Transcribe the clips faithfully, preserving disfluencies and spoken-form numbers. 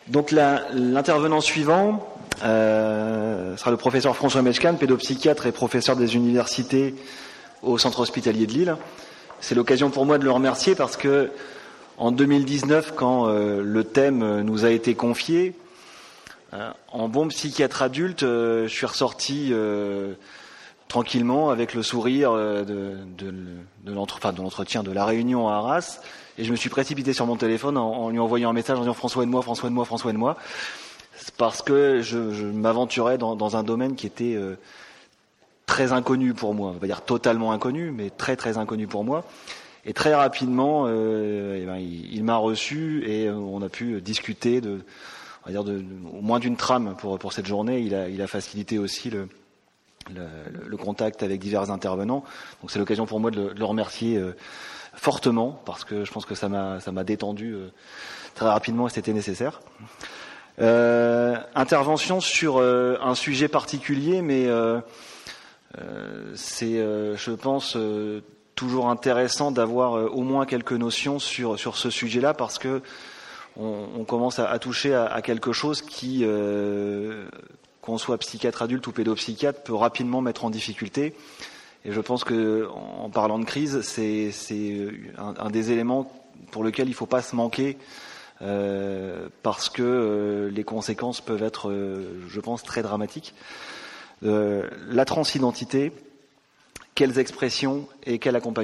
Donc la, l'intervenant suivant euh, sera le professeur François Mechkan, pédopsychiatre et professeur des universités au centre hospitalier de Lille. C'est l'occasion pour moi de le remercier parce que en deux mille dix-neuf, quand euh, le thème nous a été confié, euh, en bon psychiatre adulte, euh, je suis ressorti euh, tranquillement avec le sourire euh, de, de, de, l'entre, enfin, de l'entretien de la réunion à Arras. Et je me suis précipité sur mon téléphone en, en lui envoyant un message en disant « François aide-moi, François aide-moi, François aide-moi ». Parce que je, je m'aventurais dans, dans un domaine qui était euh, très inconnu pour moi. On va pas dire totalement inconnu, mais très très inconnu pour moi. Et très rapidement, euh, eh ben, il, il m'a reçu et euh, on a pu discuter de, on va dire de, de, au moins d'une trame pour, pour cette journée. Il a, il a facilité aussi le, le, le contact avec divers intervenants. Donc c'est l'occasion pour moi de le, de le remercier euh, fortement parce que je pense que ça m'a, ça m'a détendu euh, très rapidement et c'était nécessaire. Euh, intervention sur euh, un sujet particulier, mais euh, euh, c'est, euh, je pense, euh, toujours intéressant d'avoir euh, au moins quelques notions sur sur ce sujet-là parce que on, on commence à, à toucher à, à quelque chose qui, euh, qu'on soit psychiatre adulte ou pédopsychiatre, peut rapidement mettre en difficulté. Et je pense que, en parlant de crise, c'est, c'est un, un des éléments pour lequel il ne faut pas se manquer. Euh, parce que euh, les conséquences peuvent être, euh, je pense, très dramatiques. Euh, la transidentité, quelles expressions et quel accompagnement ?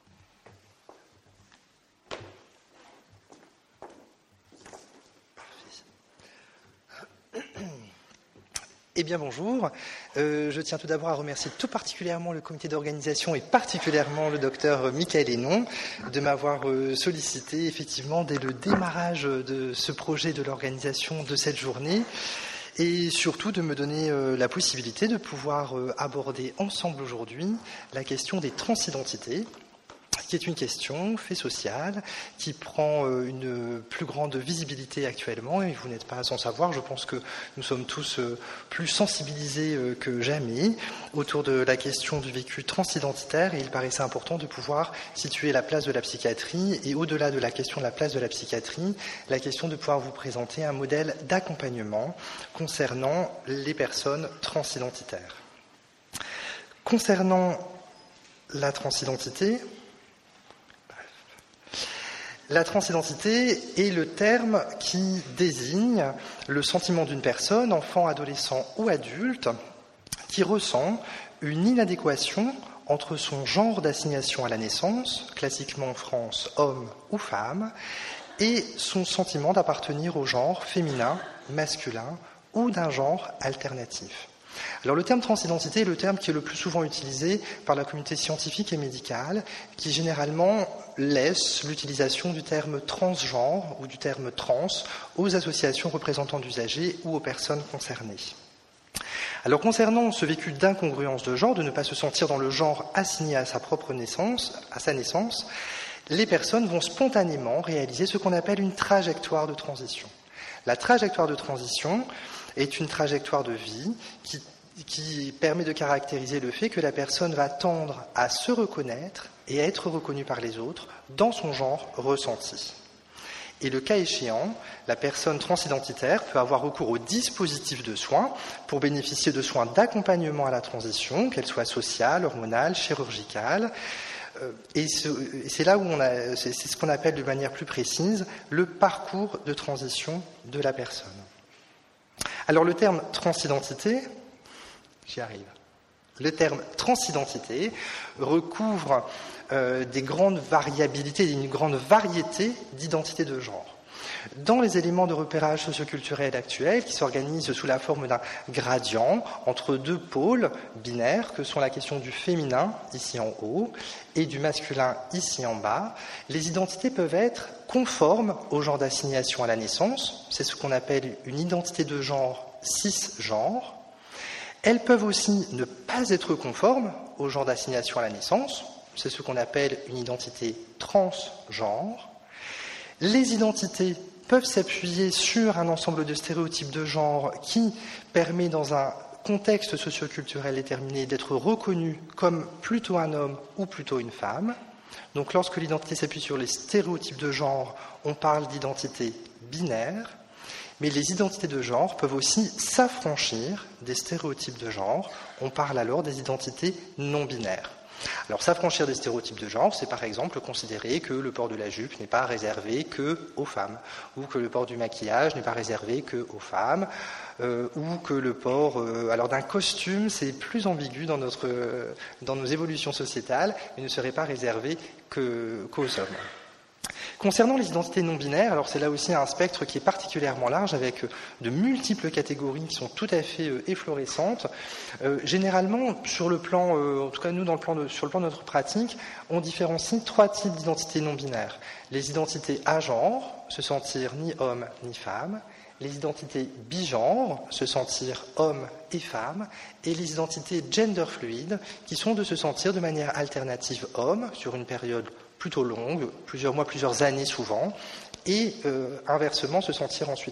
Eh bien bonjour, euh, je tiens tout d'abord à remercier tout particulièrement le comité d'organisation et particulièrement le docteur Michael Hénon de m'avoir euh, sollicité effectivement dès le démarrage de ce projet de l'organisation de cette journée et surtout de me donner euh, la possibilité de pouvoir euh, aborder ensemble aujourd'hui la question des transidentités, qui est une question, fait social, qui prend une plus grande visibilité actuellement, et vous n'êtes pas sans savoir, je pense que nous sommes tous plus sensibilisés que jamais autour de la question du vécu transidentitaire, et il paraissait important de pouvoir situer la place de la psychiatrie, et au-delà de la question de la place de la psychiatrie, la question de pouvoir vous présenter un modèle d'accompagnement concernant les personnes transidentitaires. Concernant la transidentité, la transidentité est le terme qui désigne le sentiment d'une personne, enfant, adolescent ou adulte, qui ressent une inadéquation entre son genre d'assignation à la naissance, classiquement en France homme ou femme, et son sentiment d'appartenir au genre féminin, masculin ou d'un genre alternatif. Alors le terme transidentité est le terme qui est le plus souvent utilisé par la communauté scientifique et médicale, qui généralement laisse l'utilisation du terme transgenre ou du terme trans aux associations représentant d'usagers ou aux personnes concernées. Alors concernant ce vécu d'incongruence de genre, de ne pas se sentir dans le genre assigné à sa propre naissance, à sa naissance, les personnes vont spontanément réaliser ce qu'on appelle une trajectoire de transition. La trajectoire de transition est une trajectoire de vie qui, qui permet de caractériser le fait que la personne va tendre à se reconnaître et à être reconnue par les autres dans son genre ressenti. Et le cas échéant, la personne transidentitaire peut avoir recours aux dispositifs de soins pour bénéficier de soins d'accompagnement à la transition, qu'elle soit sociale, hormonale, chirurgicale. Et c'est là où on a, c'est ce qu'on appelle de manière plus précise le parcours de transition de la personne. Alors le terme transidentité, j'y arrive. Le terme transidentité recouvre euh, des grandes variabilités, une grande variété d'identités de genre. Dans les éléments de repérage socioculturel actuels, qui s'organisent sous la forme d'un gradient entre deux pôles binaires, que sont la question du féminin, ici en haut, et du masculin, ici en bas, les identités peuvent être conformes au genre d'assignation à la naissance, c'est ce qu'on appelle une identité de genre cisgenre. Elles peuvent aussi ne pas être conformes au genre d'assignation à la naissance, c'est ce qu'on appelle une identité transgenre. Les identités peuvent s'appuyer sur un ensemble de stéréotypes de genre qui permet, dans un contexte socioculturel déterminé, d'être reconnu comme plutôt un homme ou plutôt une femme. Donc lorsque l'identité s'appuie sur les stéréotypes de genre, on parle d'identité binaire. Mais les identités de genre peuvent aussi s'affranchir des stéréotypes de genre. On parle alors des identités non binaires. Alors s'affranchir des stéréotypes de genre, c'est par exemple considérer que le port de la jupe n'est pas réservé que aux femmes, ou que le port du maquillage n'est pas réservé que aux femmes, euh, ou que le port euh, alors d'un costume, c'est plus ambigu dans, notre, euh, dans nos évolutions sociétales, mais ne serait pas réservé que, qu'aux hommes. Concernant les identités non binaires, alors c'est là aussi un spectre qui est particulièrement large avec de multiples catégories qui sont tout à fait euh, efflorescentes. Euh, généralement, sur le plan, euh, en tout cas nous dans le plan de, sur le plan de notre pratique, on différencie trois types d'identités non binaires. Les identités agenres, se sentir ni homme ni femme. Les identités bigenres, se sentir homme et femme, et les identités gender fluide, qui sont de se sentir de manière alternative homme sur une période plutôt longue, plusieurs mois, plusieurs années souvent, et euh, inversement se sentir ensuite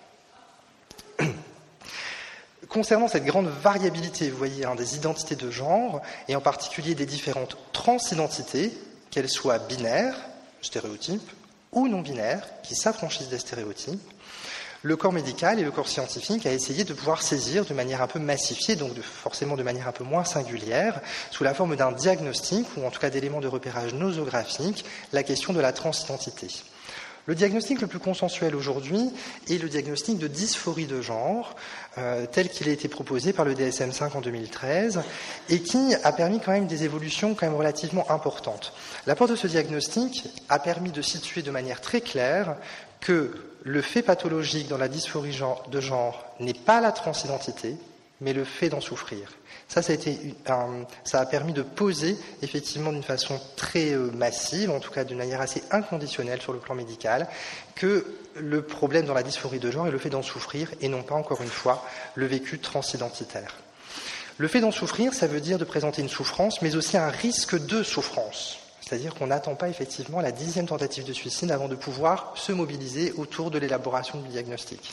femme. Concernant cette grande variabilité, vous voyez, hein, des identités de genre, et en particulier des différentes transidentités, qu'elles soient binaires, stéréotypes, ou non binaires, qui s'affranchissent des stéréotypes, le corps médical et le corps scientifique a essayé de pouvoir saisir de manière un peu massifiée, donc de, forcément de manière un peu moins singulière, sous la forme d'un diagnostic, ou en tout cas d'éléments de repérage nosographique, la question de la transidentité. Le diagnostic le plus consensuel aujourd'hui est le diagnostic de dysphorie de genre, euh, tel qu'il a été proposé par le D S M cinq en deux mille treize, et qui a permis quand même des évolutions quand même relativement importantes. L'apport de ce diagnostic a permis de situer de manière très claire que le fait pathologique dans la dysphorie de genre n'est pas la transidentité, mais le fait d'en souffrir. Ça, ça a, été un, ça a permis de poser effectivement d'une façon très euh, massive, en tout cas d'une manière assez inconditionnelle sur le plan médical, que le problème dans la dysphorie de genre est le fait d'en souffrir et non pas, encore une fois, le vécu transidentitaire. Le fait d'en souffrir, ça veut dire de présenter une souffrance, mais aussi un risque de souffrance. C'est-à-dire qu'on n'attend pas effectivement la dixième tentative de suicide avant de pouvoir se mobiliser autour de l'élaboration du diagnostic.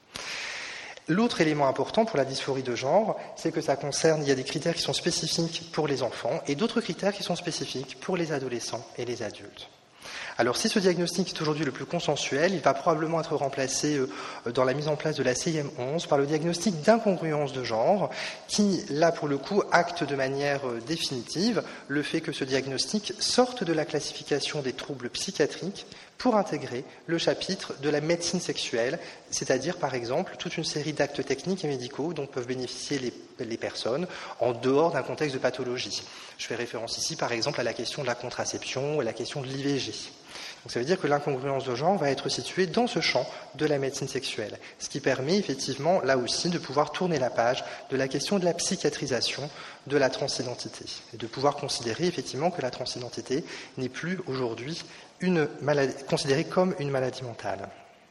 L'autre élément important pour la dysphorie de genre, c'est que ça concerne, il y a des critères qui sont spécifiques pour les enfants et d'autres critères qui sont spécifiques pour les adolescents et les adultes. Alors si ce diagnostic est aujourd'hui le plus consensuel, il va probablement être remplacé dans la mise en place de la C I M onze par le diagnostic d'incongruence de genre qui, là pour le coup, acte de manière définitive le fait que ce diagnostic sorte de la classification des troubles psychiatriques pour intégrer le chapitre de la médecine sexuelle, c'est-à-dire par exemple toute une série d'actes techniques et médicaux dont peuvent bénéficier les, les personnes en dehors d'un contexte de pathologie. Je fais référence ici par exemple à la question de la contraception ou à la question de l'I V G. Donc ça veut dire que l'incongruence de genre va être située dans ce champ de la médecine sexuelle, ce qui permet effectivement là aussi de pouvoir tourner la page de la question de la psychiatrisation de la transidentité et de pouvoir considérer effectivement que la transidentité n'est plus aujourd'hui une maladie, considérée comme une maladie mentale.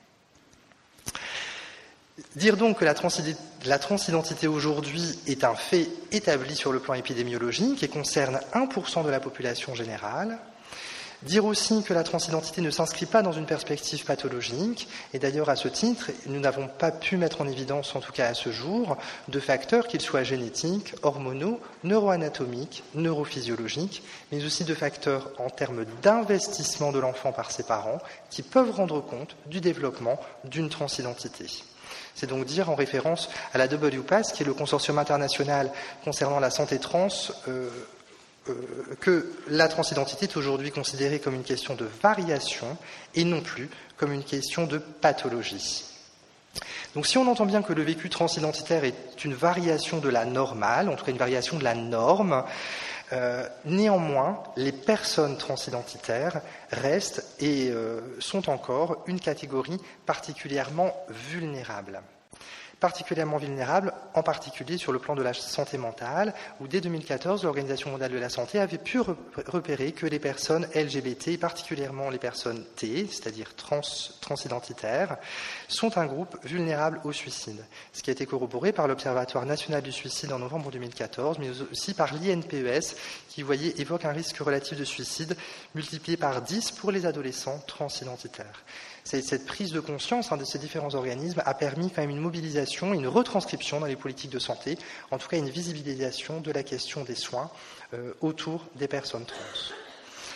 Dire donc que la, transid- la transidentité aujourd'hui est un fait établi sur le plan épidémiologique et concerne un pour cent de la population générale. Dire aussi que la transidentité ne s'inscrit pas dans une perspective pathologique, et d'ailleurs à ce titre, nous n'avons pas pu mettre en évidence, en tout cas à ce jour, de facteurs, qu'ils soient génétiques, hormonaux, neuroanatomiques, neurophysiologiques, mais aussi de facteurs en termes d'investissement de l'enfant par ses parents, qui peuvent rendre compte du développement d'une transidentité. C'est donc dire, en référence à la W P A S, qui est le consortium international concernant la santé trans, euh, que la transidentité est aujourd'hui considérée comme une question de variation et non plus comme une question de pathologie. Donc si on entend bien que le vécu transidentitaire est une variation de la normale, en tout cas une variation de la norme, euh, néanmoins, les personnes transidentitaires restent et euh, sont encore une catégorie particulièrement vulnérable. particulièrement vulnérables, en particulier sur le plan de la santé mentale, où dès deux mille quatorze, l'Organisation mondiale de la santé avait pu repérer que les personnes L G B T, particulièrement les personnes T, c'est-à-dire trans, transidentitaires, sont un groupe vulnérable au suicide. Ce qui a été corroboré par l'Observatoire national du suicide en novembre deux mille quatorze, mais aussi par l'I N P E S, qui, vous voyez, évoque un risque relatif de suicide multiplié par dix pour les adolescents transidentitaires. Cette prise de conscience hein, de ces différents organismes a permis quand même une mobilisation, une retranscription dans les politiques de santé, en tout cas une visibilisation de la question des soins euh, autour des personnes trans.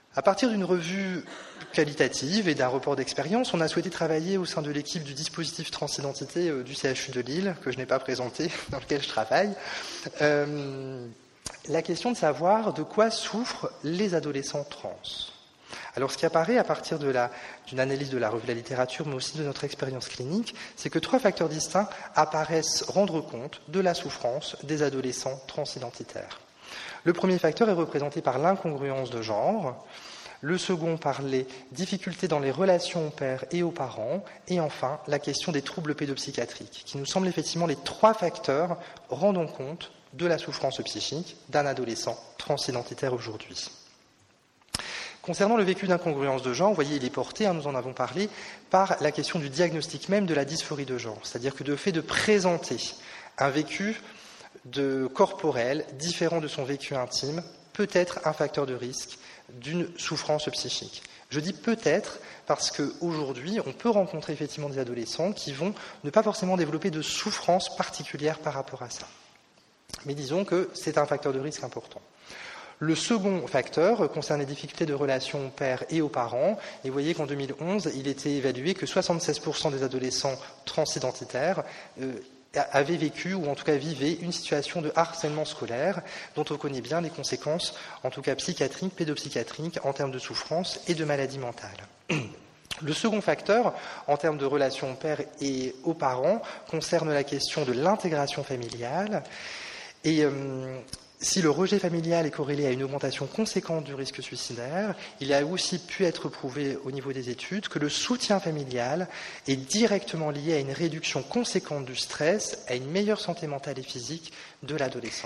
À partir d'une revue qualitative et d'un report d'expérience, on a souhaité travailler au sein de l'équipe du dispositif transidentité du C H U de Lille, que je n'ai pas présenté, dans lequel je travaille, euh, la question de savoir de quoi souffrent les adolescents trans. Alors, ce qui apparaît à partir de la, d'une analyse de la revue de la littérature, mais aussi de notre expérience clinique, c'est que trois facteurs distincts apparaissent rendre compte de la souffrance des adolescents transidentitaires. Le premier facteur est représenté par l'incongruence de genre, le second par les difficultés dans les relations aux pères et aux parents, et enfin la question des troubles pédopsychiatriques, qui nous semblent effectivement les trois facteurs rendant compte de la souffrance psychique d'un adolescent transidentitaire aujourd'hui. Concernant le vécu d'incongruence de genre, vous voyez, il est porté, hein, nous en avons parlé, par la question du diagnostic même de la dysphorie de genre, c'est-à-dire que de fait de présenter un vécu de corporel différent de son vécu intime peut être un facteur de risque d'une souffrance psychique. Je dis peut-être parce qu'aujourd'hui, on peut rencontrer effectivement des adolescents qui vont ne pas forcément développer de souffrance particulière par rapport à ça. Mais disons que c'est un facteur de risque important. Le second facteur concerne les difficultés de relation aux pères et aux parents. Et vous voyez qu'en deux mille onze, il était évalué que soixante-seize pour cent des adolescents transidentitaires euh, avaient vécu, ou en tout cas vivaient, une situation de harcèlement scolaire, dont on connaît bien les conséquences, en tout cas psychiatriques, pédopsychiatriques, en termes de souffrance et de maladie mentale. Le second facteur, en termes de relations aux pères et aux parents, concerne la question de l'intégration familiale. Et euh, si le rejet familial est corrélé à une augmentation conséquente du risque suicidaire, il a aussi pu être prouvé au niveau des études que le soutien familial est directement lié à une réduction conséquente du stress, à une meilleure santé mentale et physique de l'adolescent.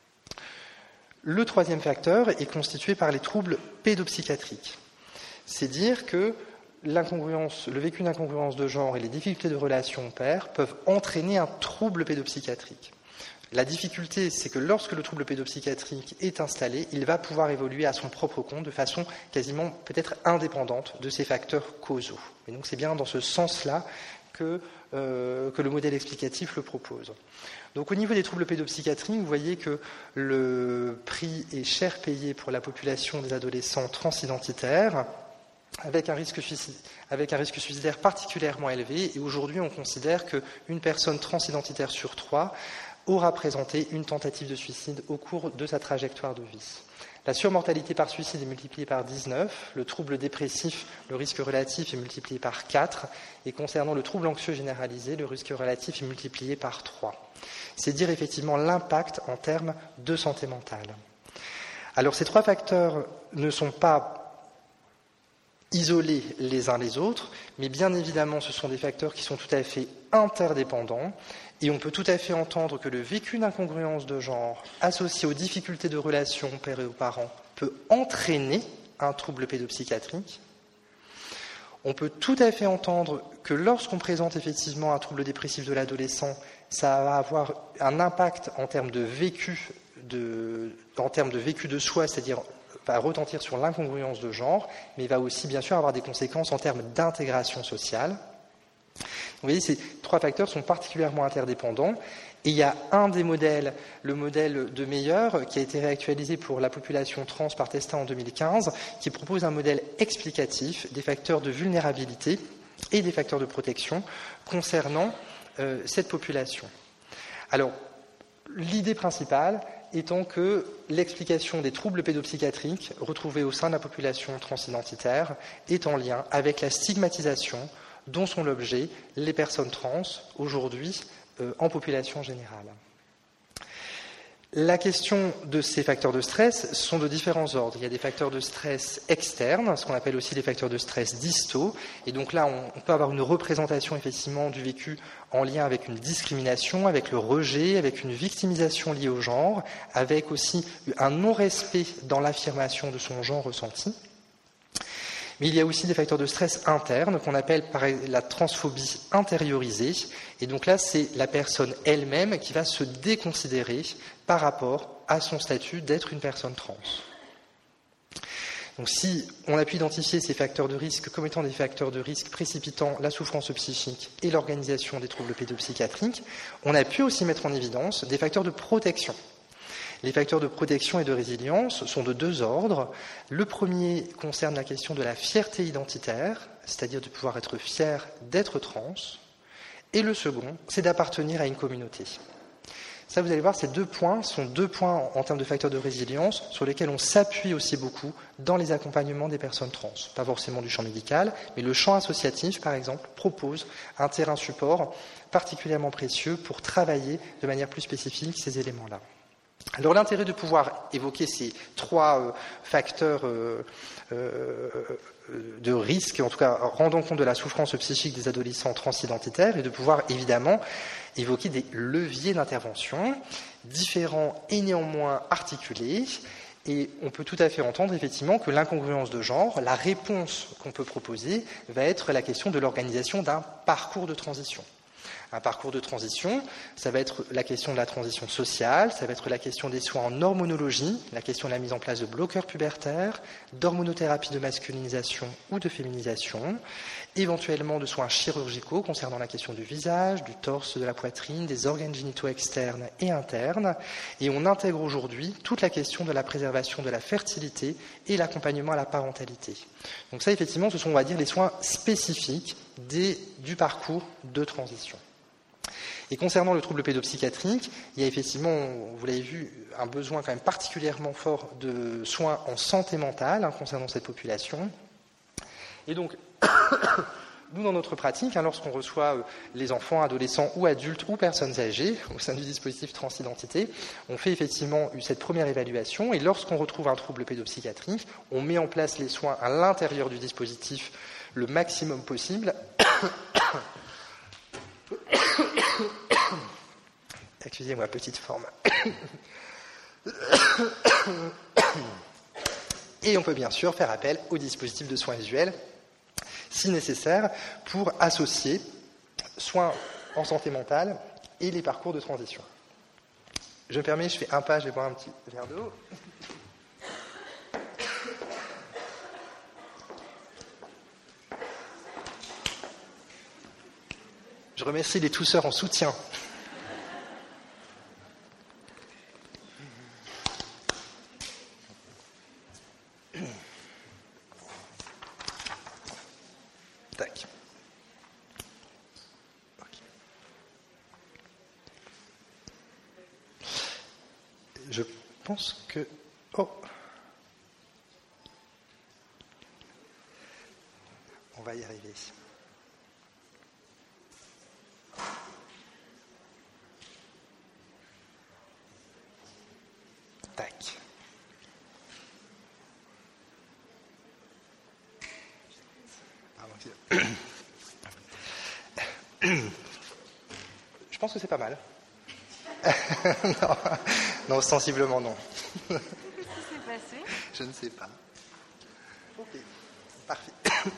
Le troisième facteur est constitué par les troubles pédopsychiatriques. C'est dire que l'incongruence, le vécu d'incongruence de genre et les difficultés de relation au père peuvent entraîner un trouble pédopsychiatrique. La difficulté, c'est que lorsque le trouble pédopsychiatrique est installé, il va pouvoir évoluer à son propre compte de façon quasiment peut-être indépendante de ces facteurs causaux. Et donc c'est bien dans ce sens-là que, euh, que le modèle explicatif le propose. Donc au niveau des troubles pédopsychiatriques, vous voyez que le prix est cher payé pour la population des adolescents transidentitaires, avec un risque suicide, avec un risque suicidaire particulièrement élevé. Et aujourd'hui, on considère qu'une personne transidentitaire sur trois aura présenté une tentative de suicide au cours de sa trajectoire de vie. La surmortalité par suicide est multipliée par dix-neuf, le trouble dépressif, le risque relatif est multiplié par quatre, et concernant le trouble anxieux généralisé, le risque relatif est multiplié par trois. C'est dire effectivement l'impact en termes de santé mentale. Alors ces trois facteurs ne sont pas isolés les uns les autres, mais bien évidemment ce sont des facteurs qui sont tout à fait interdépendants. Et on peut tout à fait entendre que le vécu d'incongruence de genre associé aux difficultés de relation père et aux parents peut entraîner un trouble pédopsychiatrique. On peut tout à fait entendre que lorsqu'on présente effectivement un trouble dépressif de l'adolescent, ça va avoir un impact en termes de vécu de, en termes de vécu de soi, c'est-à-dire va retentir sur l'incongruence de genre, mais il va aussi bien sûr avoir des conséquences en termes d'intégration sociale. Vous voyez, ces trois facteurs sont particulièrement interdépendants. Et il y a un des modèles, le modèle de Meyer, qui a été réactualisé pour la population trans par Testa en deux mille quinze, qui propose un modèle explicatif des facteurs de vulnérabilité et des facteurs de protection concernant euh, cette population. Alors, l'idée principale étant que l'explication des troubles pédopsychiatriques retrouvés au sein de la population transidentitaire est en lien avec la stigmatisation dont sont l'objet les personnes trans aujourd'hui euh, en population générale. La question de ces facteurs de stress sont de différents ordres. Il y a des facteurs de stress externes, ce qu'on appelle aussi des facteurs de stress distaux. Et donc là, on, on peut avoir une représentation effectivement du vécu en lien avec une discrimination, avec le rejet, avec une victimisation liée au genre, avec aussi un non-respect dans l'affirmation de son genre ressenti. Mais il y a aussi des facteurs de stress internes qu'on appelle par la transphobie intériorisée. Et donc là, c'est la personne elle-même qui va se déconsidérer par rapport à son statut d'être une personne trans. Donc si on a pu identifier ces facteurs de risque comme étant des facteurs de risque précipitant la souffrance psychique et l'organisation des troubles pédopsychiatriques, on a pu aussi mettre en évidence des facteurs de protection. Les facteurs de protection et de résilience sont de deux ordres. Le premier concerne la question de la fierté identitaire, c'est-à-dire de pouvoir être fier d'être trans. Et le second, c'est d'appartenir à une communauté. Ça, vous allez voir, ces deux points sont deux points en, en termes de facteurs de résilience sur lesquels on s'appuie aussi beaucoup dans les accompagnements des personnes trans. Pas forcément du champ médical, mais le champ associatif, par exemple, propose un terrain support particulièrement précieux pour travailler de manière plus spécifique ces éléments-là. Alors l'intérêt de pouvoir évoquer ces trois euh, facteurs euh, euh, de risque, en tout cas rendant compte de la souffrance psychique des adolescents transidentitaires, et de pouvoir évidemment évoquer des leviers d'intervention différents et néanmoins articulés. Et on peut tout à fait entendre effectivement que l'incongruence de genre, la réponse qu'on peut proposer, va être la question de l'organisation d'un parcours de transition. Un parcours de transition, ça va être la question de la transition sociale, ça va être la question des soins en hormonologie, la question de la mise en place de bloqueurs pubertaires, d'hormonothérapie de masculinisation ou de féminisation, éventuellement de soins chirurgicaux concernant la question du visage, du torse, de la poitrine, des organes génitaux externes et internes. Et on intègre aujourd'hui toute la question de la préservation de la fertilité et l'accompagnement à la parentalité. Donc ça, effectivement, ce sont, on va dire, les soins spécifiques des, du parcours de transition. Et concernant le trouble pédopsychiatrique, il y a effectivement, vous l'avez vu, un besoin quand même particulièrement fort de soins en santé mentale hein, concernant cette population. Et donc, nous, dans notre pratique, hein, lorsqu'on reçoit euh, les enfants, adolescents ou adultes ou personnes âgées au sein du dispositif transidentité, on fait effectivement cette première évaluation et lorsqu'on retrouve un trouble pédopsychiatrique, on met en place les soins à l'intérieur du dispositif le maximum possible. Excusez-moi, petite forme. Et on peut bien sûr faire appel au dispositif de soins visuels, si nécessaire, pour associer soins en santé mentale et les parcours de transition. Je me permets, je fais un pas, je vais boire un petit verre d'eau. Je remercie les tousseurs en soutien. Tac. Okay. Je pense que... Oh. On va y arriver. Tac. Je pense que c'est pas mal. non, non, sensiblement non. Qu'est-ce qui s'est passé ? Je ne sais pas. Ok, parfait.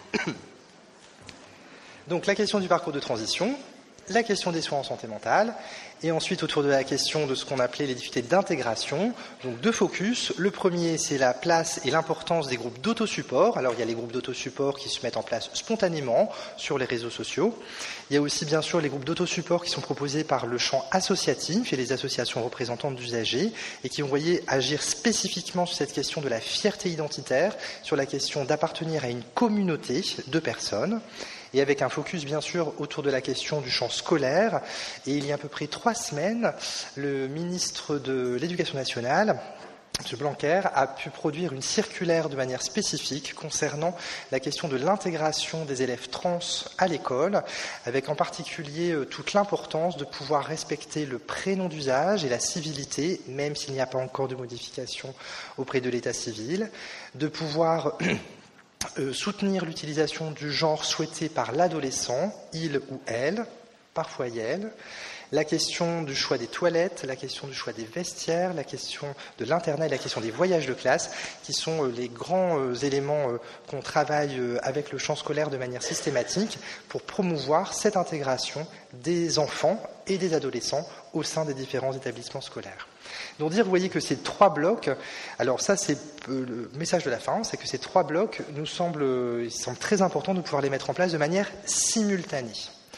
Donc la question du parcours de transition, la question des soins en santé mentale, et ensuite autour de la question de ce qu'on appelait les difficultés d'intégration. Donc deux focus. Le premier, c'est la place et l'importance des groupes d'autosupport. Alors il y a les groupes d'autosupport qui se mettent en place spontanément sur les réseaux sociaux. Il y a aussi bien sûr les groupes d'autosupport qui sont proposés par le champ associatif et les associations représentantes d'usagers et qui ont voyé agir spécifiquement sur cette question de la fierté identitaire, sur la question d'appartenir à une communauté de personnes. Et avec un focus bien sûr autour de la question du champ scolaire. Et il y a à peu près trois semaines, le ministre de l'Éducation nationale, M. Blanquer, a pu produire une circulaire de manière spécifique concernant la question de l'intégration des élèves trans à l'école, avec en particulier toute l'importance de pouvoir respecter le prénom d'usage et la civilité, même s'il n'y a pas encore de modification auprès de l'état civil, de pouvoir... Euh, soutenir l'utilisation du genre souhaité par l'adolescent, il ou elle, parfois elle, la question du choix des toilettes, la question du choix des vestiaires, la question de l'internat et la question des voyages de classe, qui sont euh, les grands euh, éléments euh, qu'on travaille euh, avec le champ scolaire de manière systématique pour promouvoir cette intégration des enfants et des adolescents au sein des différents établissements scolaires. Donc dire, vous voyez que ces trois blocs, alors ça c'est le message de la fin, c'est que ces trois blocs nous semblent, il semble très important de pouvoir les mettre en place de manière simultanée.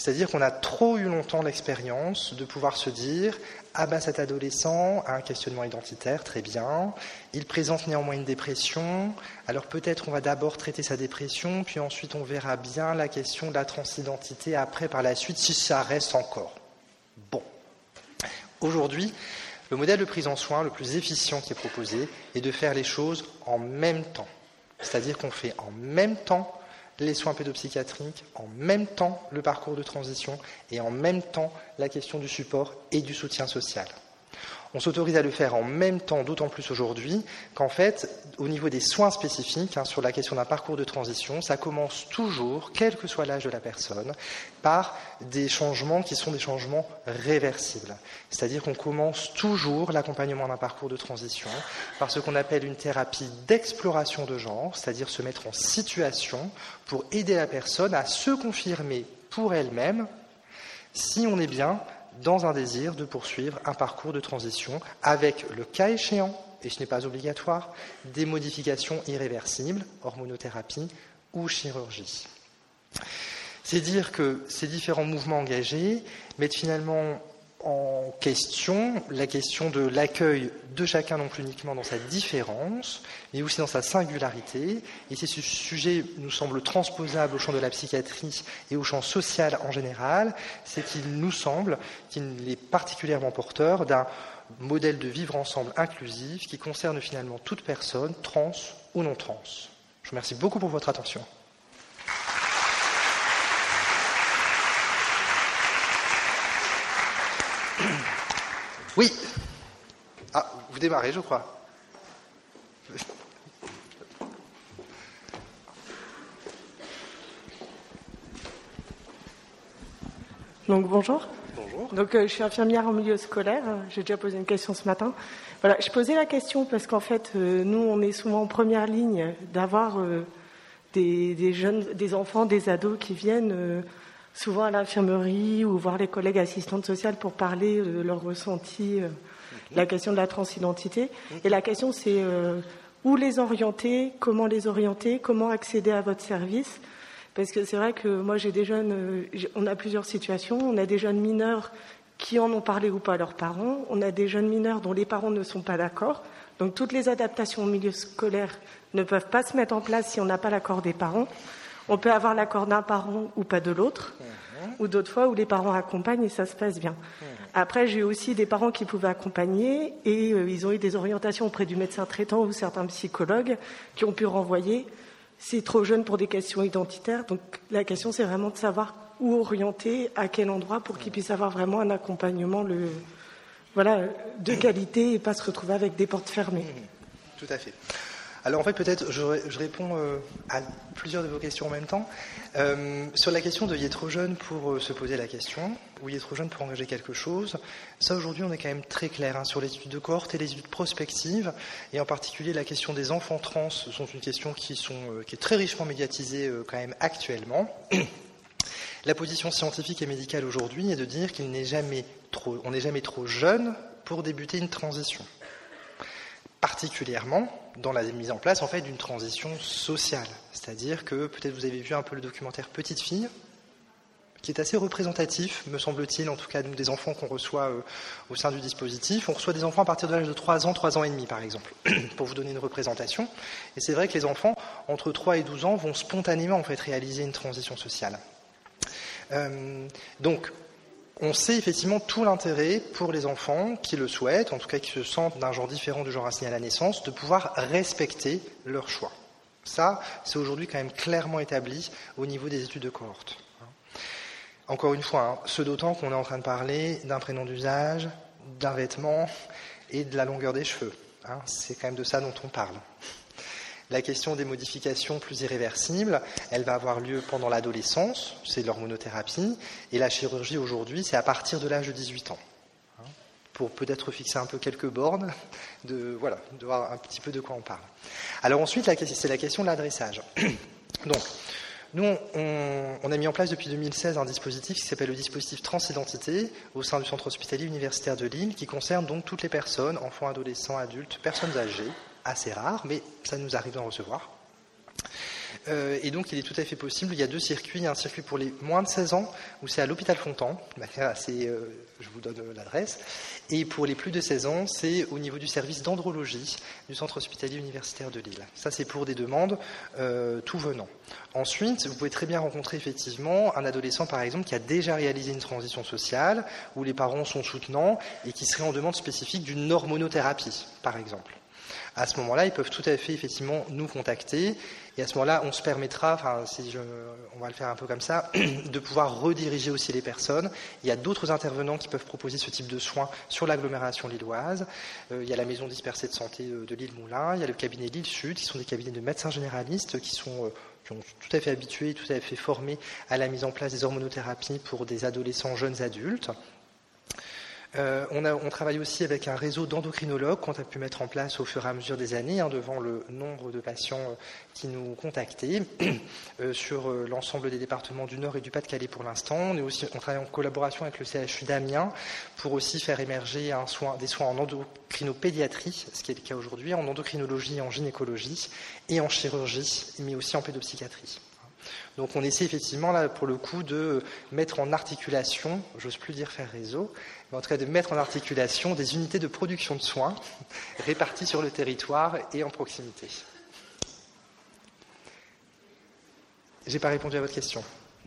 C'est-à-dire qu'on a trop eu longtemps l'expérience de pouvoir se dire « Ah ben cet adolescent a un questionnement identitaire, très bien, il présente néanmoins une dépression, alors peut-être on va d'abord traiter sa dépression, puis ensuite on verra bien la question de la transidentité après par la suite si ça reste encore. » Bon. Aujourd'hui, le modèle de prise en soin le plus efficient qui est proposé est de faire les choses en même temps. C'est-à-dire qu'on fait en même temps les soins pédopsychiatriques, en même temps le parcours de transition et en même temps la question du support et du soutien social. On s'autorise à le faire en même temps, d'autant plus aujourd'hui, qu'en fait, au niveau des soins spécifiques, hein, sur la question d'un parcours de transition, ça commence toujours, quel que soit l'âge de la personne, par des changements qui sont des changements réversibles. C'est-à-dire qu'on commence toujours l'accompagnement d'un parcours de transition par ce qu'on appelle une thérapie d'exploration de genre, c'est-à-dire se mettre en situation pour aider la personne à se confirmer pour elle-même si on est bien dans un désir de poursuivre un parcours de transition avec, le cas échéant, et ce n'est pas obligatoire, des modifications irréversibles, hormonothérapie ou chirurgie. C'est dire que ces différents mouvements engagés mettent finalement en question la question de l'accueil de chacun, non plus uniquement dans sa différence, mais aussi dans sa singularité. Et si ce sujet nous semble transposable au champ de la psychiatrie et au champ social en général, c'est qu'il nous semble qu'il est particulièrement porteur d'un modèle de vivre ensemble inclusif qui concerne finalement toute personne, trans ou non trans. Je vous remercie beaucoup pour votre attention. Oui. Ah, vous démarrez, je crois. Donc bonjour. Bonjour. Donc euh, je suis infirmière en milieu scolaire. J'ai déjà posé une question ce matin. Voilà, je posais la question parce qu'en fait, euh, nous, on est souvent en première ligne d'avoir euh, des, des jeunes, des enfants, des ados qui viennent euh, souvent à l'infirmerie ou voir les collègues assistantes sociales pour parler de euh, leurs ressentis. Euh, La question de la transidentité. Et la question, c'est euh, où les orienter, comment les orienter, comment accéder à votre service. Parce que c'est vrai que moi, j'ai des jeunes, euh, on a plusieurs situations. On a des jeunes mineurs qui en ont parlé ou pas à leurs parents. On a des jeunes mineurs dont les parents ne sont pas d'accord. Donc, toutes les adaptations au milieu scolaire ne peuvent pas se mettre en place si on n'a pas l'accord des parents. On peut avoir l'accord d'un parent ou pas de l'autre. Ou d'autres fois où les parents accompagnent et ça se passe bien. Après, j'ai eu aussi des parents qui pouvaient accompagner et euh, ils ont eu des orientations auprès du médecin traitant ou certains psychologues qui ont pu renvoyer. C'est trop jeune pour des questions identitaires. Donc la question, c'est vraiment de savoir où orienter, à quel endroit pour qu'ils puissent avoir vraiment un accompagnement le, voilà, de qualité et pas se retrouver avec des portes fermées. Tout à fait. Alors en fait, peut-être, je, je réponds euh, à plusieurs de vos questions en même temps. Euh, sur la question de « il est trop jeune pour euh, se poser la question » ou « il est trop jeune pour engager quelque chose », ça aujourd'hui on est quand même très clair hein, sur les études de cohorte et les études prospectives, et en particulier la question des enfants trans sont une question qui, sont, euh, qui est très richement médiatisée euh, quand même actuellement. La position scientifique et médicale aujourd'hui est de dire qu'il n'est jamais trop, on n'est jamais trop jeune pour débuter une transition. Particulièrement dans la mise en place en fait d'une transition sociale. C'est-à-dire que peut-être vous avez vu un peu le documentaire Petite Fille, qui est assez représentatif, me semble-t-il, en tout cas nous, des enfants qu'on reçoit euh, au sein du dispositif. On reçoit des enfants à partir de l'âge de trois ans, trois ans et demi par exemple, pour vous donner une représentation. Et c'est vrai que les enfants entre trois et douze ans vont spontanément en fait réaliser une transition sociale. Euh, donc on sait effectivement tout l'intérêt pour les enfants qui le souhaitent, en tout cas qui se sentent d'un genre différent du genre assigné à la naissance, de pouvoir respecter leur choix. Ça, c'est aujourd'hui quand même clairement établi au niveau des études de cohorte. Encore une fois, hein, ce d'autant qu'on est en train de parler d'un prénom d'usage, d'un vêtement et de la longueur des cheveux. Hein, c'est quand même de ça dont on parle. La question des modifications plus irréversibles, elle va avoir lieu pendant l'adolescence, c'est l'hormonothérapie, et la chirurgie aujourd'hui, c'est à partir de l'âge de dix-huit ans. Hein, pour peut-être fixer un peu quelques bornes, de, voilà, de voir un petit peu de quoi on parle. Alors ensuite, la, c'est la question de l'adressage. Donc, nous, on, on a mis en place depuis deux mille seize un dispositif qui s'appelle le dispositif Transidentité au sein du centre hospitalier universitaire de Lille, qui concerne donc toutes les personnes, enfants, adolescents, adultes, personnes âgées, assez rare, mais ça nous arrive d'en recevoir, Euh, et donc, il est tout à fait possible. Il y a deux circuits. Il y a un circuit pour les moins de seize ans, où c'est à l'hôpital Fontan. C'est, euh, je vous donne l'adresse. Et pour les plus de seize ans, c'est au niveau du service d'andrologie du Centre hospitalier universitaire de Lille. Ça, c'est pour des demandes euh, tout venant. Ensuite, vous pouvez très bien rencontrer effectivement un adolescent, par exemple, qui a déjà réalisé une transition sociale, où les parents sont soutenants et qui serait en demande spécifique d'une hormonothérapie, par exemple. À ce moment-là, ils peuvent tout à fait effectivement nous contacter, et à ce moment-là, on se permettra, enfin, si je, on va le faire un peu comme ça, de pouvoir rediriger aussi les personnes. Il y a d'autres intervenants qui peuvent proposer ce type de soins sur l'agglomération lilloise. Euh, il y a la maison dispersée de santé de Lille-Moulin, il y a le cabinet Lille-Sud, qui sont des cabinets de médecins généralistes qui sont euh, qui sont tout à fait habitués, tout à fait formés à la mise en place des hormonothérapies pour des adolescents jeunes adultes. Euh, on, a, on travaille aussi avec un réseau d'endocrinologues qu'on a pu mettre en place au fur et à mesure des années, hein, devant le nombre de patients qui nous contactaient euh, sur euh, l'ensemble des départements du Nord et du Pas-de-Calais pour l'instant. On, est aussi, on travaille en collaboration avec le C H U d'Amiens pour aussi faire émerger un soin, des soins en endocrinopédiatrie, ce qui est le cas aujourd'hui, en endocrinologie, en gynécologie et en chirurgie, mais aussi en pédopsychiatrie. Donc on essaie effectivement là pour le coup de mettre en articulation, j'ose plus dire faire réseau, mais en tout cas de mettre en articulation des unités de production de soins réparties sur le territoire et en proximité. J'ai pas répondu à votre question.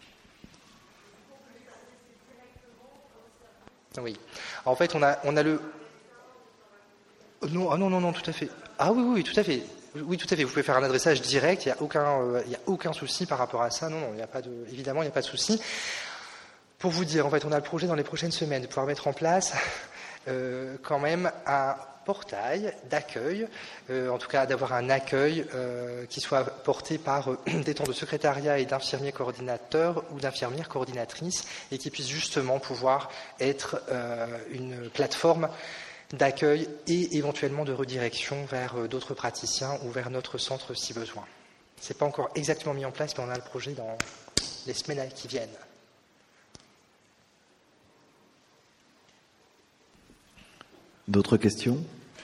Oui. En fait, on a, on a le. Non, ah non, non, non, tout à fait. Ah oui, oui, tout à fait. Oui, tout à fait. Vous pouvez faire un adressage direct. Il n'y a aucun, euh, il y a aucun souci par rapport à ça. Non, non, il n'y a pas de. Évidemment, il n'y a pas de souci. Pour vous dire, en fait, on a le projet dans les prochaines semaines de pouvoir mettre en place euh, quand même un portail d'accueil, euh, en tout cas d'avoir un accueil euh, qui soit porté par euh, des temps de secrétariat et d'infirmiers coordinateurs ou d'infirmières coordinatrices et qui puisse justement pouvoir être euh, une plateforme d'accueil et éventuellement de redirection vers euh, d'autres praticiens ou vers notre centre si besoin. Ce n'est pas encore exactement mis en place, mais on a le projet dans les semaines qui viennent. D'autres questions ?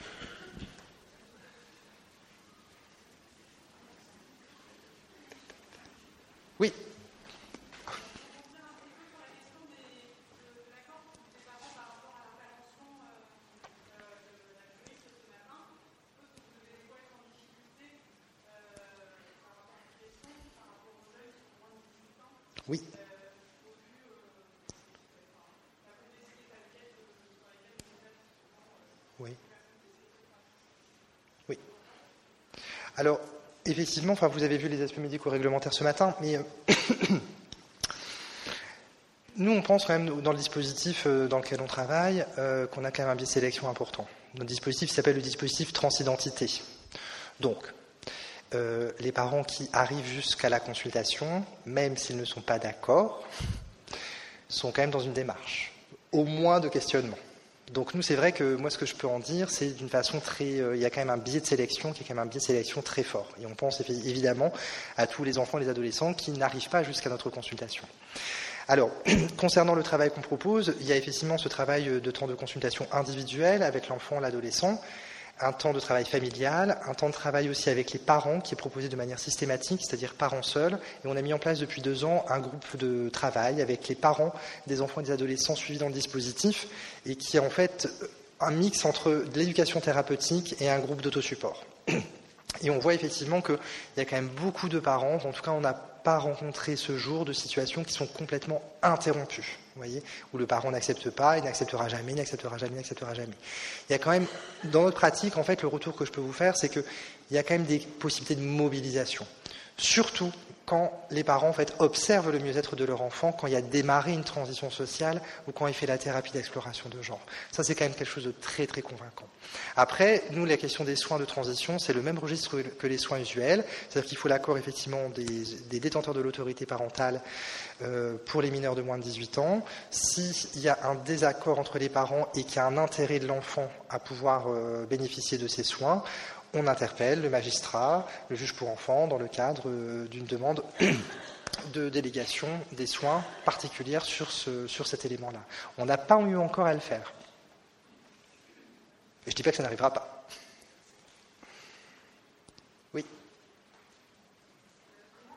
Oui. Oui. Oui. Oui. Alors, effectivement, enfin, vous avez vu les aspects médicaux réglementaires ce matin, mais euh, nous, on pense quand même, dans le dispositif euh, dans lequel on travaille, euh, qu'on a quand même un biais de sélection important. Notre dispositif s'appelle le dispositif transidentité. Donc, euh, les parents qui arrivent jusqu'à la consultation, même s'ils ne sont pas d'accord, sont quand même dans une démarche, au moins de questionnement. Donc nous, c'est vrai que moi, ce que je peux en dire, c'est d'une façon très... Euh, il y a quand même un biais de sélection qui est quand même un biais de sélection très fort. Et on pense évidemment à tous les enfants et les adolescents qui n'arrivent pas jusqu'à notre consultation. Alors, concernant le travail qu'on propose, il y a effectivement ce travail de temps de consultation individuel avec l'enfant, l'adolescent, un temps de travail familial, un temps de travail aussi avec les parents qui est proposé de manière systématique, c'est-à-dire parents seuls. Et on a mis en place depuis deux ans un groupe de travail avec les parents des enfants et des adolescents suivis dans le dispositif et qui est en fait un mix entre de l'éducation thérapeutique et un groupe d'autosupport. Et on voit effectivement qu'il y a quand même beaucoup de parents, en tout cas on n'a pas rencontré ce jour de situations qui sont complètement interrompues, vous voyez, où le parent n'accepte pas, il n'acceptera jamais, il n'acceptera jamais, il n'acceptera jamais. Il y a quand même, dans notre pratique, en fait, le retour que je peux vous faire, c'est qu'il y a quand même des possibilités de mobilisation. Surtout quand les parents en fait, observent le mieux-être de leur enfant, quand il y a démarré une transition sociale ou quand il fait la thérapie d'exploration de genre. Ça, c'est quand même quelque chose de très, très convaincant. Après, nous, la question des soins de transition, c'est le même registre que les soins usuels. C'est-à-dire qu'il faut l'accord, effectivement, des, des détenteurs de l'autorité parentale euh, pour les mineurs de moins de dix-huit ans. S'il y a un désaccord entre les parents et qu'il y a un intérêt de l'enfant à pouvoir euh, bénéficier de ces soins, on interpelle le magistrat, le juge pour enfants, dans le cadre d'une demande de délégation des soins particulières sur, ce, sur cet élément-là. On n'a pas eu encore à le faire. Et je ne dis pas que ça n'arrivera pas. Oui.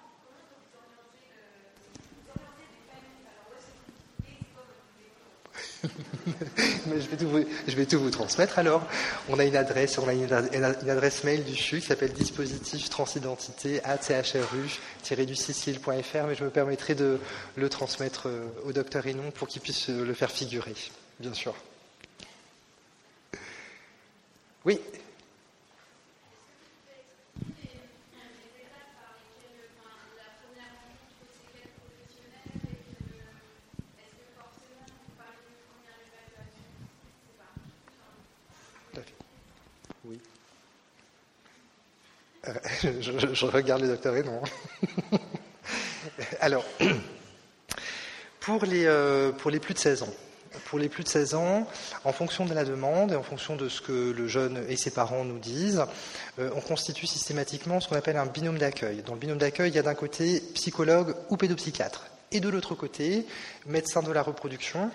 Mais je vais, tout vous, je vais tout vous transmettre. Alors, on a une adresse, on a une, une adresse mail du C H U qui s'appelle dispositif transidentité arobase c h r u tiret du sicile point f r, mais je me permettrai de le transmettre au docteur Hénon pour qu'il puisse le faire figurer, bien sûr. Oui. Oui. Euh, je, je regarde le docteur Hénon. Alors, pour les, euh, pour les plus de seize ans, pour les plus de seize ans, en fonction de la demande et en fonction de ce que le jeune et ses parents nous disent, euh, on constitue systématiquement ce qu'on appelle un binôme d'accueil. Dans le binôme d'accueil, il y a d'un côté psychologue ou pédopsychiatre, et de l'autre côté, médecin de la reproduction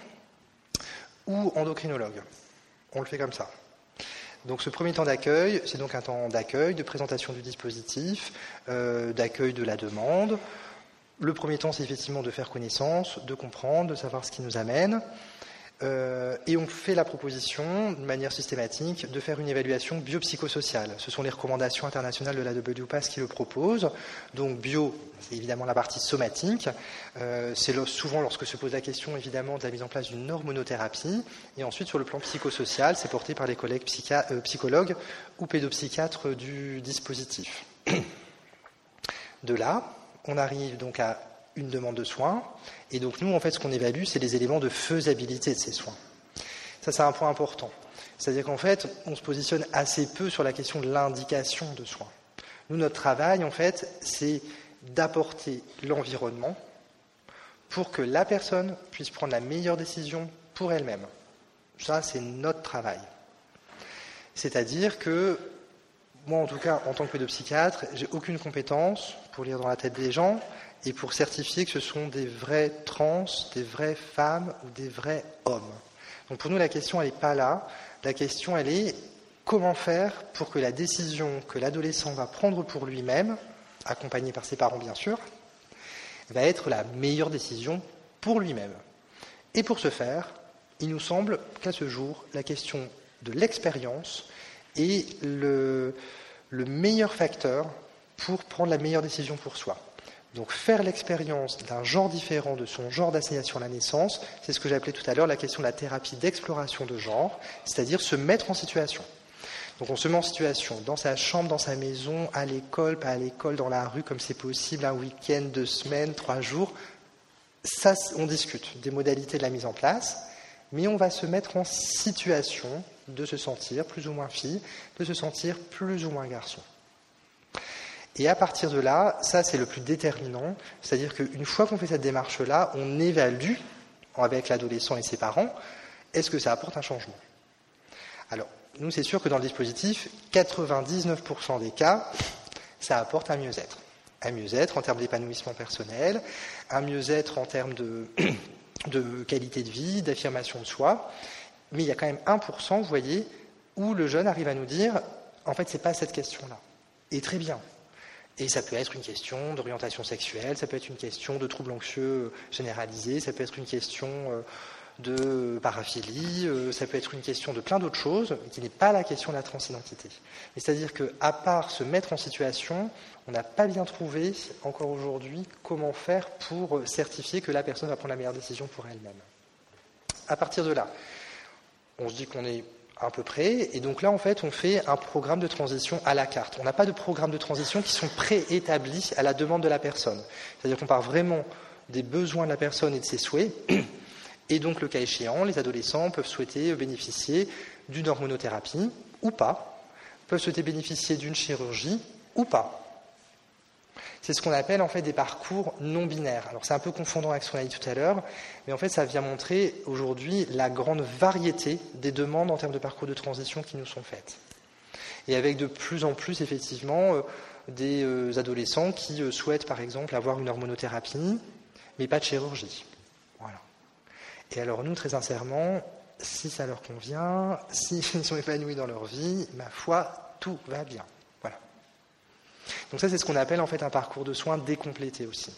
ou endocrinologue. On le fait comme ça. Donc ce premier temps d'accueil, c'est donc un temps d'accueil, de présentation du dispositif, euh, d'accueil de la demande. Le premier temps, c'est effectivement de faire connaissance, de comprendre, de savoir ce qui nous amène. Euh, et on fait la proposition, de manière systématique, de faire une évaluation biopsychosociale. Ce sont les recommandations internationales de la W P A S qui le proposent. Donc bio, c'est évidemment la partie somatique. Euh, c'est le, souvent lorsque se pose la question, évidemment, de la mise en place d'une hormonothérapie. Et ensuite, sur le plan psychosocial, c'est porté par les collègues psycha- euh, psychologues ou pédopsychiatres du dispositif. De là, on arrive donc à une demande de soins. Et donc nous, en fait, ce qu'on évalue, c'est les éléments de faisabilité de ces soins. Ça, c'est un point important. C'est-à-dire qu'en fait, on se positionne assez peu sur la question de l'indication de soins. Nous, notre travail, en fait, c'est d'apporter l'environnement pour que la personne puisse prendre la meilleure décision pour elle-même. Ça, c'est notre travail. C'est-à-dire que, moi, en tout cas, en tant que pédopsychiatre, j'ai aucune compétence pour lire dans la tête des gens et pour certifier que ce sont des vrais trans, des vraies femmes ou des vrais hommes. Donc pour nous, la question, elle n'est pas là. La question, elle est comment faire pour que la décision que l'adolescent va prendre pour lui-même, accompagné par ses parents bien sûr, va être la meilleure décision pour lui-même. Et pour ce faire, il nous semble qu'à ce jour, la question de l'expérience est le, le meilleur facteur pour prendre la meilleure décision pour soi. Donc faire l'expérience d'un genre différent de son genre d'assignation à la naissance, c'est ce que j'appelais tout à l'heure la question de la thérapie d'exploration de genre, c'est-à-dire se mettre en situation. Donc on se met en situation dans sa chambre, dans sa maison, à l'école, pas à l'école, dans la rue comme c'est possible, un week-end, deux semaines, trois jours. Ça, on discute des modalités de la mise en place, mais on va se mettre en situation de se sentir plus ou moins fille, de se sentir plus ou moins garçon. Et à partir de là, ça c'est le plus déterminant, c'est-à-dire qu'une fois qu'on fait cette démarche-là, on évalue, avec l'adolescent et ses parents, est-ce que ça apporte un changement. Alors, nous c'est sûr que dans le dispositif, quatre-vingt-dix-neuf pour cent des cas, ça apporte un mieux-être. Un mieux-être en termes d'épanouissement personnel, un mieux-être en termes de, de qualité de vie, d'affirmation de soi, mais il y a quand même un pour cent, vous voyez, où le jeune arrive à nous dire, en fait c'est pas cette question-là. Et très bien. Et ça peut être une question d'orientation sexuelle, ça peut être une question de troubles anxieux généralisés, ça peut être une question de paraphilie, ça peut être une question de plein d'autres choses, qui n'est pas la question de la transidentité. Mais c'est-à-dire qu'à part se mettre en situation, on n'a pas bien trouvé, encore aujourd'hui, comment faire pour certifier que la personne va prendre la meilleure décision pour elle-même. À partir de là, on se dit qu'on est à peu près, et donc là, en fait, on fait un programme de transition à la carte. On n'a pas de programme de transition qui sont préétablis à la demande de la personne. C'est-à-dire qu'on part vraiment des besoins de la personne et de ses souhaits, et donc, le cas échéant, les adolescents peuvent souhaiter bénéficier d'une hormonothérapie ou pas, peuvent souhaiter bénéficier d'une chirurgie ou pas. C'est ce qu'on appelle en fait des parcours non binaires. Alors c'est un peu confondant avec ce qu'on a dit tout à l'heure, mais en fait ça vient montrer aujourd'hui la grande variété des demandes en termes de parcours de transition qui nous sont faites. Et avec de plus en plus effectivement euh, des euh, adolescents qui euh, souhaitent par exemple avoir une hormonothérapie, mais pas de chirurgie. Voilà. Et alors nous, très sincèrement, si ça leur convient, s'ils sont épanouis dans leur vie, ma foi, tout va bien. Donc ça, c'est ce qu'on appelle en fait un parcours de soins décomplété aussi.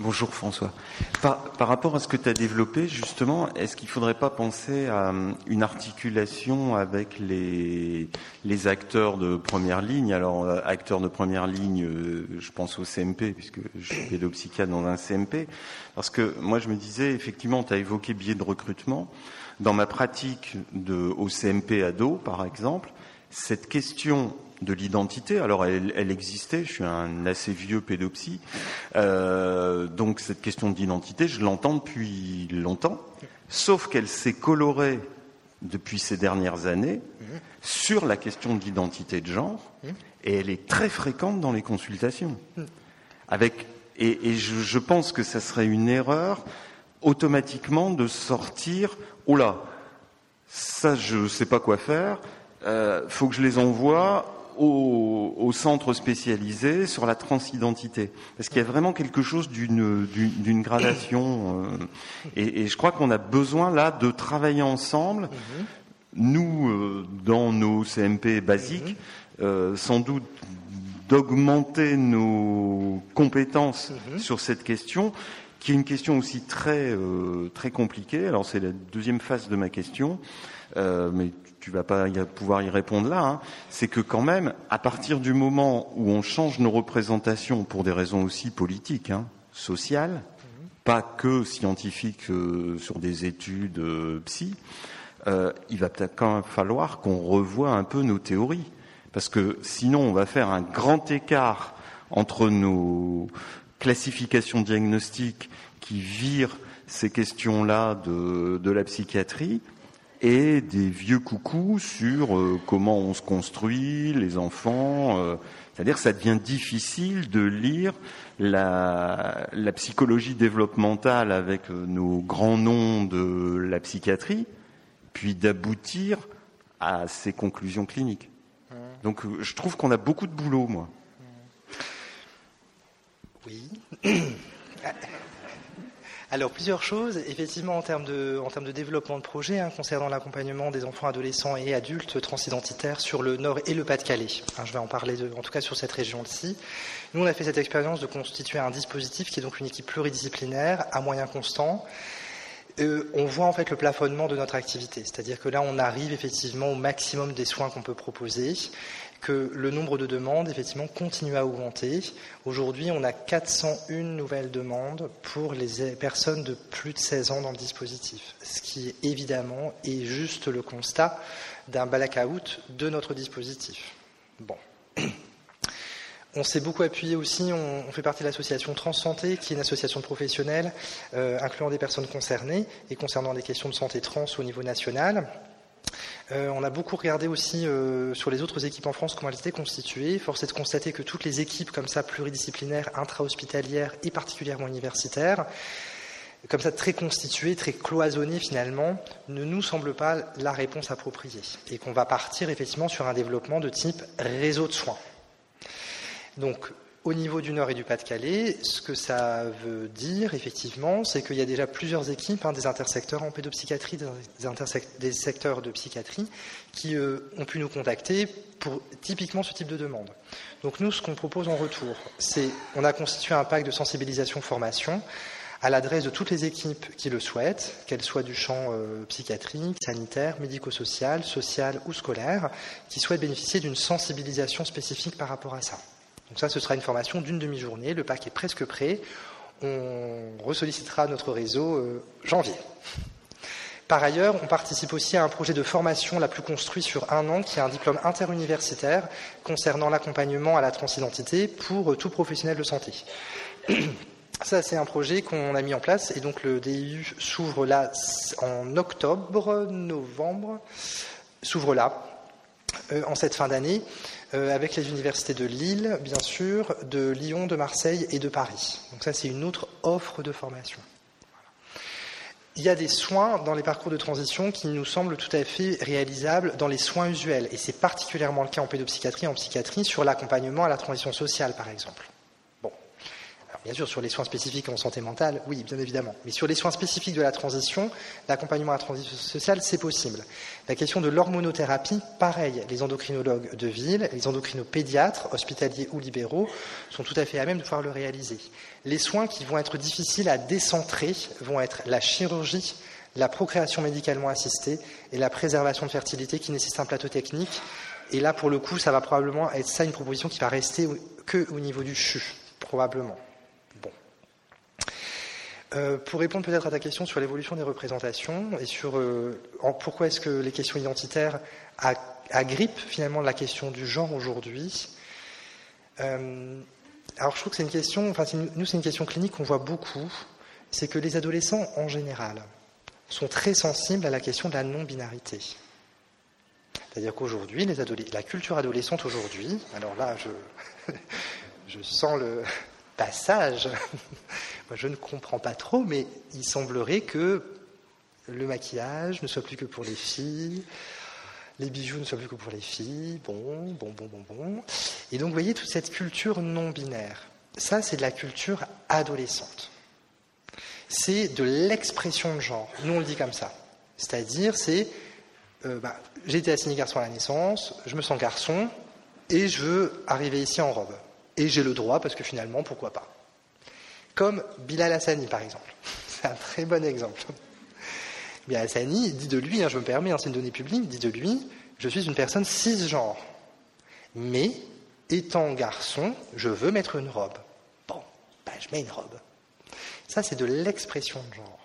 bonjour François. Par, par rapport à ce que tu as développé, justement, est-ce qu'il ne faudrait pas penser à une articulation avec les, les acteurs de première ligne? Alors, acteurs de première ligne, je pense au C M P, puisque je suis pédopsychiatre dans un C M P. Parce que moi, je me disais, effectivement, tu as évoqué biais de recrutement. Dans ma pratique de, au C M P ado, par exemple, cette question de l'identité, alors elle, elle existait, je suis un assez vieux pédopsie, euh, donc cette question d'identité, je l'entends depuis longtemps, sauf qu'elle s'est colorée depuis ces dernières années sur la question de l'identité de genre, et elle est très fréquente dans les consultations. Avec, et, et je, je pense que ça serait une erreur automatiquement de sortir, oh là, ça je ne sais pas quoi faire, euh, faut que je les envoie Au, au centre spécialisé sur la transidentité, parce qu'il y a vraiment quelque chose d'une, d'une, d'une gradation, euh, et, et je crois qu'on a besoin là de travailler ensemble, mmh. nous euh, dans nos C M P basiques, mmh. euh, sans doute d'augmenter nos compétences mmh. sur cette question, qui est une question aussi très euh, très compliquée. Alors c'est la deuxième phase de ma question, euh, mais tu vas pas y pouvoir y répondre là, hein, c'est que quand même, à partir du moment où on change nos représentations pour des raisons aussi politiques, hein, sociales, mmh. pas que scientifiques euh, sur des études euh, psy, euh, il va peut-être quand même falloir qu'on revoie un peu nos théories. Parce que sinon, on va faire un grand écart entre nos classifications diagnostiques qui virent ces questions-là de, de la psychiatrie et des vieux coucous sur euh, comment on se construit, les enfants. Euh, c'est-à-dire que ça devient difficile de lire la, la psychologie développementale avec euh, nos grands noms de la psychiatrie, puis d'aboutir à ces conclusions cliniques. Mmh. Donc euh, je trouve qu'on a beaucoup de boulot, moi. Oui. Alors, plusieurs choses, effectivement, en termes de, en termes de développement de projet, hein, concernant l'accompagnement des enfants, adolescents et adultes transidentitaires sur le Nord et le Pas-de-Calais. Hein, je vais en parler, de, en tout cas, sur cette région-ci. Nous, on a fait cette expérience de constituer un dispositif qui est donc une équipe pluridisciplinaire à moyens constants. Euh, on voit en fait le plafonnement de notre activité. C'est-à-dire que là, on arrive effectivement au maximum des soins qu'on peut proposer, que le nombre de demandes, effectivement, continue à augmenter. Aujourd'hui, on a quatre cent un nouvelles demandes pour les personnes de plus de seize ans dans le dispositif, ce qui, évidemment, est juste le constat d'un blackout de notre dispositif. Bon. On s'est beaucoup appuyé aussi, on, on fait partie de l'association Transsanté, qui est une association de professionnels euh, incluant des personnes concernées et concernant les questions de santé trans au niveau national. Euh, on a beaucoup regardé aussi euh, sur les autres équipes en France comment elles étaient constituées. Force est de constater que toutes les équipes comme ça pluridisciplinaires, intra-hospitalières et particulièrement universitaires, comme ça très constituées, très cloisonnées finalement, ne nous semblent pas la réponse appropriée. Et qu'on va partir effectivement sur un développement de type réseau de soins. Donc, au niveau du Nord et du Pas-de-Calais, ce que ça veut dire, effectivement, c'est qu'il y a déjà plusieurs équipes, hein, des intersecteurs en pédopsychiatrie, des, intersect- des secteurs de psychiatrie, qui euh, ont pu nous contacter pour typiquement ce type de demande. Donc nous, ce qu'on propose en retour, c'est, on a constitué un pack de sensibilisation-formation à l'adresse de toutes les équipes qui le souhaitent, qu'elles soient du champ euh, psychiatrique, sanitaire, médico-social, social ou scolaire, qui souhaitent bénéficier d'une sensibilisation spécifique par rapport à ça. Donc ça, ce sera une formation d'une demi-journée. Le pack est presque prêt. On ressollicitera notre réseau euh, janvier. Par ailleurs, on participe aussi à un projet de formation la plus construit sur un an, qui est un diplôme interuniversitaire concernant l'accompagnement à la transidentité pour euh, tout professionnel de santé. Ça, c'est un projet qu'on a mis en place et donc le D I U s'ouvre là en octobre, novembre, s'ouvre là euh, en cette fin d'année. Euh, avec les universités de Lille, bien sûr, de Lyon, de Marseille et de Paris. Donc ça, c'est une autre offre de formation. Il y a des soins dans les parcours de transition qui nous semblent tout à fait réalisables dans les soins usuels. Et c'est particulièrement le cas en pédopsychiatrie et en psychiatrie sur l'accompagnement à la transition sociale, par exemple. Bon. Alors, bien sûr, sur les soins spécifiques en santé mentale, oui, bien évidemment. Mais sur les soins spécifiques de la transition, l'accompagnement à la transition sociale, c'est possible. La question de l'hormonothérapie, pareil. Les endocrinologues de ville, les endocrinopédiatres, hospitaliers ou libéraux, sont tout à fait à même de pouvoir le réaliser. Les soins qui vont être difficiles à décentrer vont être la chirurgie, la procréation médicalement assistée et la préservation de fertilité qui nécessite un plateau technique. Et là, pour le coup, ça va probablement être ça une proposition qui va rester que au niveau du C H U, probablement. Bon. Euh, pour répondre peut-être à ta question sur l'évolution des représentations et sur euh, en, pourquoi est-ce que les questions identitaires agrippent finalement la question du genre aujourd'hui. Euh, alors je trouve que c'est une question, enfin c'est une, nous c'est une question clinique qu'on voit beaucoup, c'est que les adolescents en général sont très sensibles à la question de la non-binarité. C'est-à-dire qu'aujourd'hui, les adolesc- la culture adolescente aujourd'hui, alors là, je, je sens le passage, moi, je ne comprends pas trop, mais il semblerait que le maquillage ne soit plus que pour les filles, les bijoux ne soient plus que pour les filles, bon, bon, bon, bon, bon. Et donc, vous voyez, toute cette culture non-binaire, ça, c'est de la culture adolescente. C'est de l'expression de genre. Nous, on le dit comme ça. C'est-à-dire, c'est... Euh, bah, j'ai été assigné garçon à la naissance, je me sens garçon, et je veux arriver ici en robe. Et j'ai le droit, parce que finalement, pourquoi pas. Comme Bilal Hassani, par exemple. C'est un très bon exemple. Bilal Hassani dit de lui, hein, je me permets, hein, c'est une donnée publique, dit de lui, je suis une personne cisgenre. Mais, étant garçon, je veux mettre une robe. Bon, bah, je mets une robe. Ça, c'est de l'expression de genre.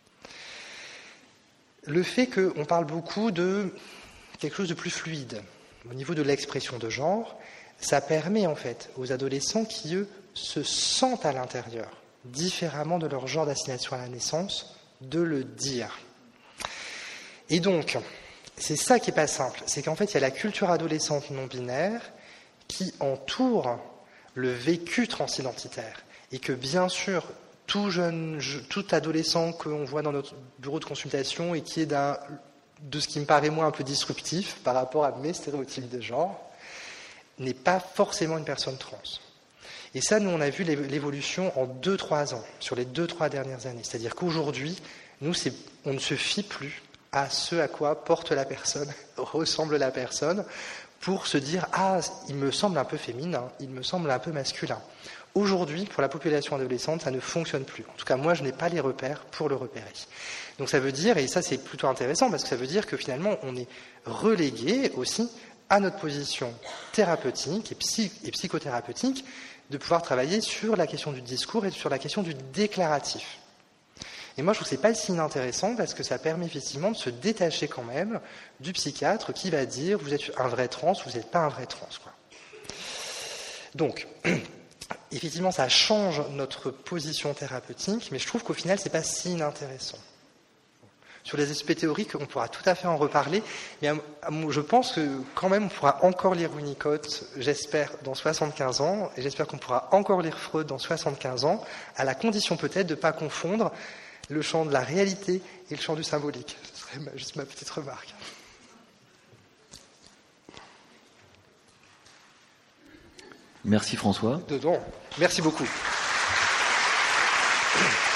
Le fait qu'on parle beaucoup de quelque chose de plus fluide au niveau de l'expression de genre, ça permet en fait aux adolescents qui, eux, se sentent à l'intérieur différemment de leur genre d'assignation à la naissance, de le dire. Et donc, c'est ça qui n'est pas simple, c'est qu'en fait, il y a la culture adolescente non-binaire qui entoure le vécu transidentitaire et que, bien sûr, tout jeune, tout adolescent qu'on voit dans notre bureau de consultation et qui est d'un, de ce qui me paraît moi un peu disruptif par rapport à mes stéréotypes de genre, n'est pas forcément une personne trans. Et ça, nous, on a vu l'évolution en deux trois ans, sur les deux trois dernières années. C'est-à-dire qu'aujourd'hui, nous, c'est, on ne se fie plus à ce à quoi porte la personne, ressemble la personne, pour se dire « Ah, il me semble un peu féminin, il me semble un peu masculin ». Aujourd'hui, pour la population adolescente, ça ne fonctionne plus. En tout cas, moi, je n'ai pas les repères pour le repérer. Donc ça veut dire, et ça c'est plutôt intéressant, parce que ça veut dire que finalement, on est relégué aussi à notre position thérapeutique et, psy- et psychothérapeutique de pouvoir travailler sur la question du discours et sur la question du déclaratif. Et moi, je trouve que ce n'est pas si inintéressant, parce que ça permet effectivement de se détacher quand même du psychiatre qui va dire « vous êtes un vrai trans, vous n'êtes pas un vrai trans ». Quoi. Donc... Effectivement, ça change notre position thérapeutique, mais je trouve qu'au final, ce n'est pas si inintéressant. Sur les aspects théoriques, on pourra tout à fait en reparler, mais je pense que quand même, on pourra encore lire Winnicott, j'espère, dans soixante-quinze ans, et j'espère qu'on pourra encore lire Freud dans soixante-quinze ans, à la condition peut-être de ne pas confondre le champ de la réalité et le champ du symbolique. Ce serait juste ma petite remarque. Merci François. Dedans. Merci beaucoup.